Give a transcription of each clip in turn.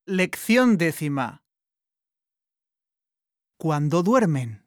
Lección 10. ¿Cuándo duermen?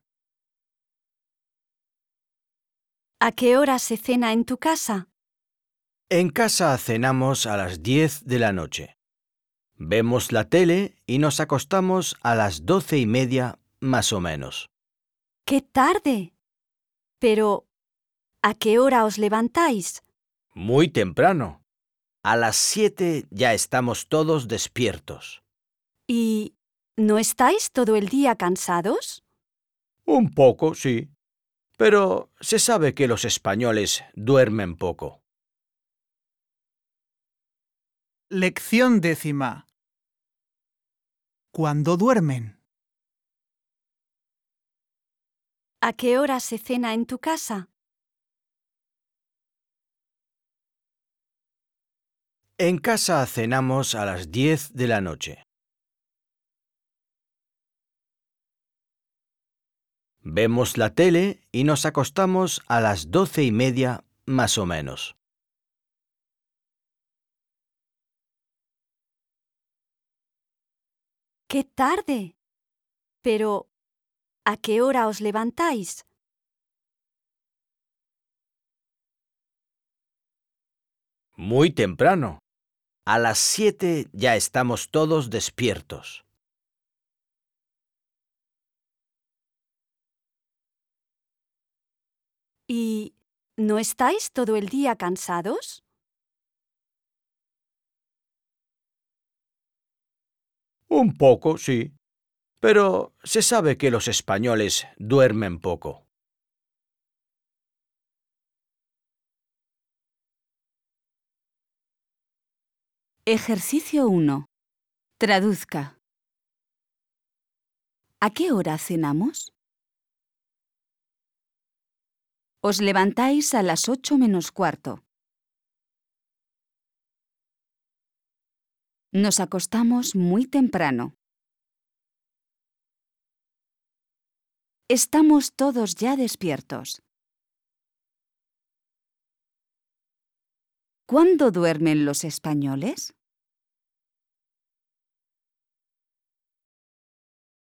¿A qué hora se cena en tu casa? En casa cenamos a las 10 de la noche. Vemos la tele y nos acostamos a las 12:30 más o menos. ¡Qué tarde! Pero, ¿a qué hora os levantáis? Muy temprano. A las 7 ya estamos todos despiertos. ¿Y no estáis todo el día cansados? Un poco, sí. Pero se sabe que los españoles duermen poco. Lección 10. ¿Cuándo duermen? ¿A qué hora se cena en tu casa? En casa cenamos a las 10 de la noche. Vemos la tele y nos acostamos a las 12:30 más o menos. ¡Qué tarde! Pero, ¿a qué hora os levantáis? Muy temprano. A las 7 ya estamos todos despiertos. ¿Y no estáis todo el día cansados? Un poco, sí. Pero se sabe que los españoles duermen poco. Ejercicio 1. Traduzca. ¿A qué hora cenamos? Os levantáis a las 8 menos cuarto. Nos acostamos muy temprano. Estamos todos ya despiertos. ¿Cuándo duermen los españoles?